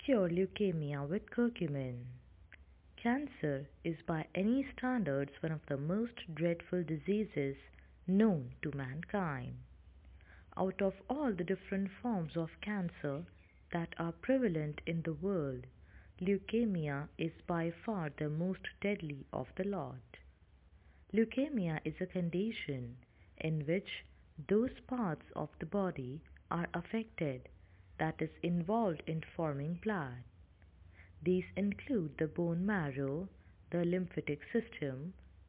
Cure leukemia with curcumin. Cancer is by any standards one of the most dreadful diseases known to mankind. Out of all the different forms of cancer that are prevalent in the world, leukemia is by far the most deadly of the lot. Leukemia is a condition in which those parts of the body are affected that is involved in forming blood. These include the bone marrow, the lymphatic system.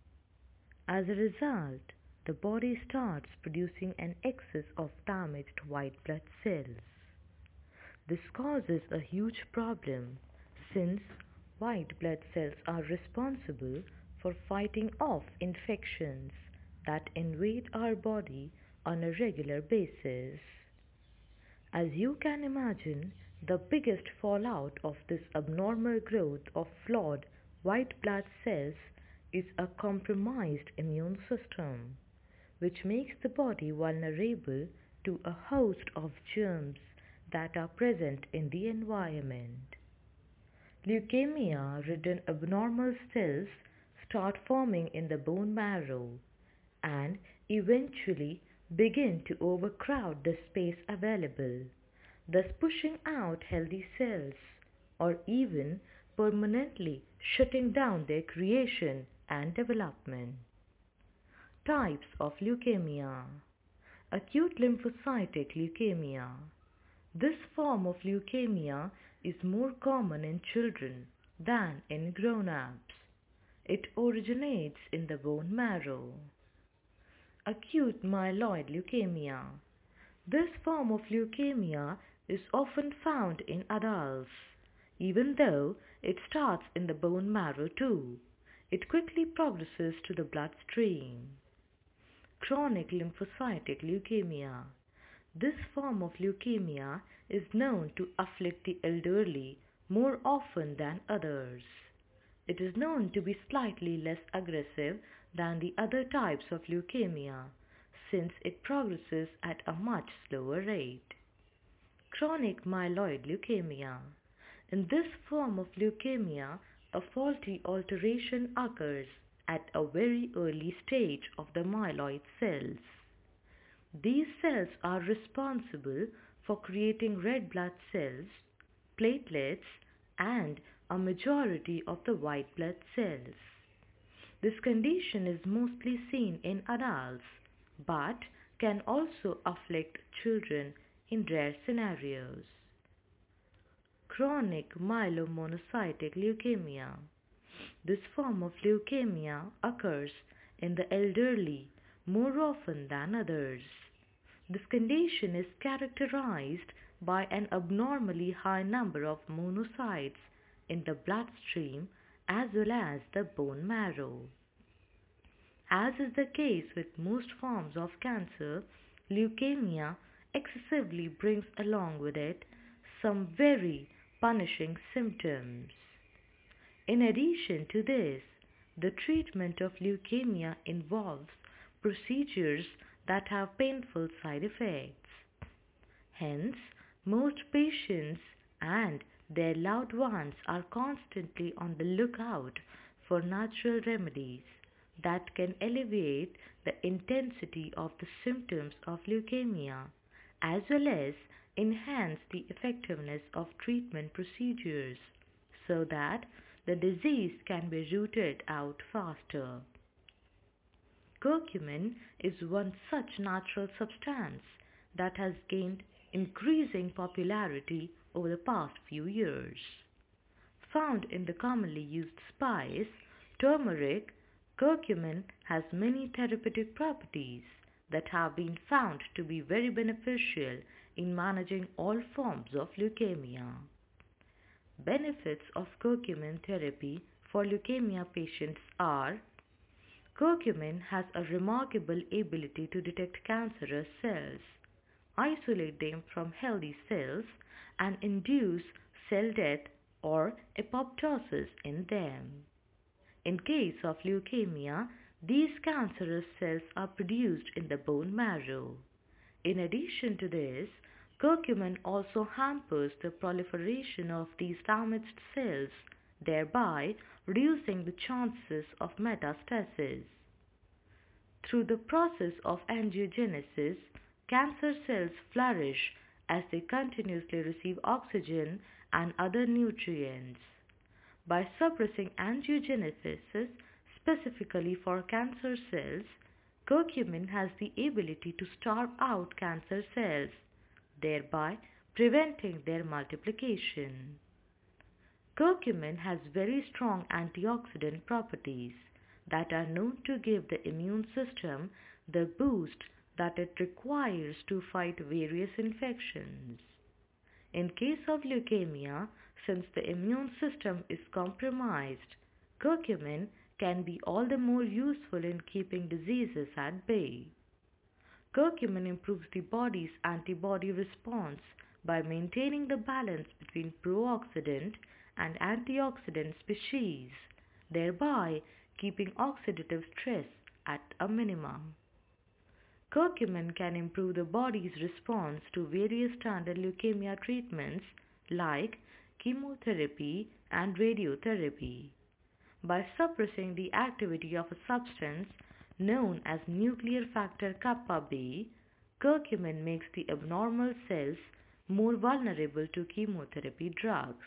As a result, the body starts producing an excess of damaged white blood cells. This causes a huge problem since white blood cells are responsible for fighting off infections that invade our body on a regular basis. As you can imagine, the biggest fallout of this abnormal growth of flawed white blood cells is a compromised immune system, which makes the body vulnerable to a host of germs that are present in the environment. Leukemia-ridden abnormal cells start forming in the bone marrow and eventually begin to overcrowd the space available, thus pushing out healthy cells or even permanently shutting down their creation and development. Types of leukemia. Acute lymphocytic leukemia. This form of leukemia is more common in children than in grown-ups. It originates in the bone marrow. Acute myeloid leukemia. This form of leukemia is often found in adults. Even though it starts in the bone marrow too, it quickly progresses to the bloodstream. Chronic lymphocytic leukemia. This form of leukemia is known to afflict the elderly more often than others. It is known to be slightly less aggressive than the other types of leukemia since it progresses at a much slower rate. Chronic myeloid leukemia. In this form of leukemia, a faulty alteration occurs at a very early stage of the myeloid cells. These cells are responsible for creating red blood cells, platelets, and a majority of the white blood cells. This condition is mostly seen in adults, but can also afflict children in rare scenarios. Chronic myelomonocytic leukemia. This form of leukemia occurs in the elderly more often than others. This condition is characterized by an abnormally high number of monocytes in the bloodstream as well as the bone marrow. As is the case with most forms of cancer, leukemia excessively brings along with it some very punishing symptoms. In addition to this, the treatment of leukemia involves procedures that have painful side effects. Hence, most patients and their loved ones are constantly on the lookout for natural remedies that can alleviate the intensity of the symptoms of leukemia as well as enhance the effectiveness of treatment procedures so that the disease can be rooted out faster. Curcumin is one such natural substance that has gained increasing popularity over the past few years. Found in the commonly used spice, turmeric, curcumin has many therapeutic properties that have been found to be very beneficial in managing all forms of leukemia. Benefits of curcumin therapy for leukemia patients are: curcumin has a remarkable ability to detect cancerous cells, isolate them from healthy cells, and induce cell death or apoptosis in them. In case of leukemia, these cancerous cells are produced in the bone marrow. In addition to this, Curcumin also hampers the proliferation of these damaged cells, thereby reducing the chances of metastasis. Through the process of angiogenesis, cancer cells flourish as they continuously receive oxygen and other nutrients. By suppressing angiogenesis specifically for cancer cells, curcumin has the ability to starve out cancer cells, thereby preventing their multiplication. Curcumin has very strong antioxidant properties that are known to give the immune system the boost that it requires to fight various infections. In case of leukemia, since the immune system is compromised, curcumin can be all the more useful in keeping diseases at bay. Curcumin improves the body's antibody response by maintaining the balance between pro-oxidant and antioxidant species, thereby keeping oxidative stress at a minimum. Curcumin can improve the body's response to various standard leukemia treatments like chemotherapy and radiotherapy. By suppressing the activity of a substance known as nuclear factor kappa B, curcumin makes the abnormal cells more vulnerable to chemotherapy drugs.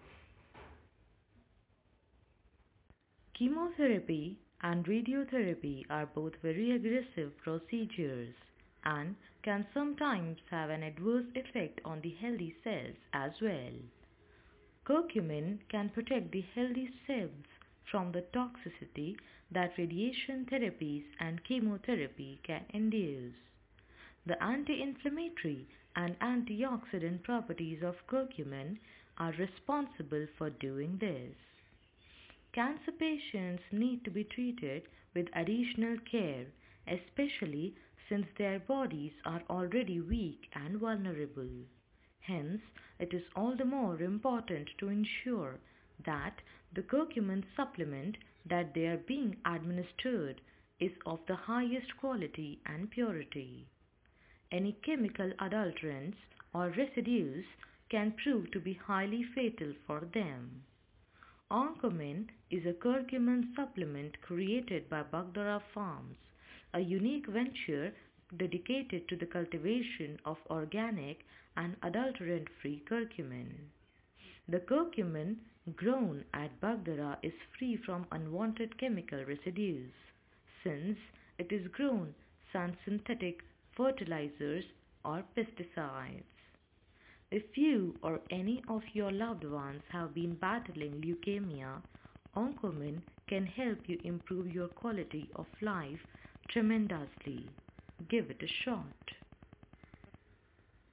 Chemotherapy and radiotherapy are both very aggressive procedures and can sometimes have an adverse effect on the healthy cells as well. Curcumin can protect the healthy cells from the toxicity that radiation therapies and chemotherapy can induce. The anti-inflammatory and antioxidant properties of curcumin are responsible for doing this. Cancer patients need to be treated with additional care, especially since their bodies are already weak and vulnerable. Hence, it is all the more important to ensure that the curcumin supplement that they are being administered is of the highest quality and purity. Any chemical adulterants or residues can prove to be highly fatal for them. Oncomin is a curcumin supplement created by Bagdara Farms, a unique venture dedicated to the cultivation of organic and adulterant-free curcumin. The curcumin grown at Bagdara is free from unwanted chemical residues, since it is grown sans synthetic fertilizers or pesticides. If you or any of your loved ones have been battling leukemia, Oncomin can help you improve your quality of life tremendously. Give it a shot.